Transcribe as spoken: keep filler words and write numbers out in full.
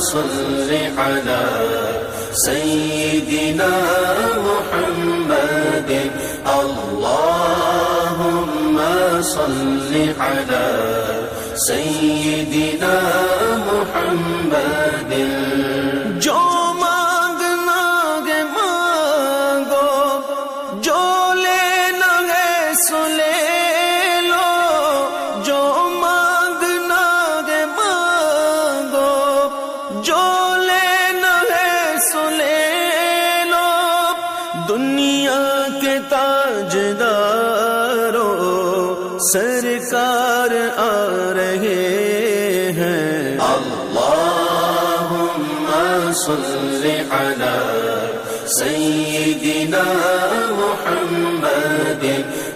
सल्लि अला सय्यिदिना मुहम्मदिन अल्लाहुम्मा सल्लि अला सय्यिदिना मुहम्मदिन। जो मांगना है मांगो, जो लेना है सो ले लो, जो मांगना है मांगो, जो लेना है सो ले लो। दुनिया के ताजदारों सरकार आ रहे हैं। अल्लाहुम्मा सल्लि अला सय्यिदिना मुहम्मदिन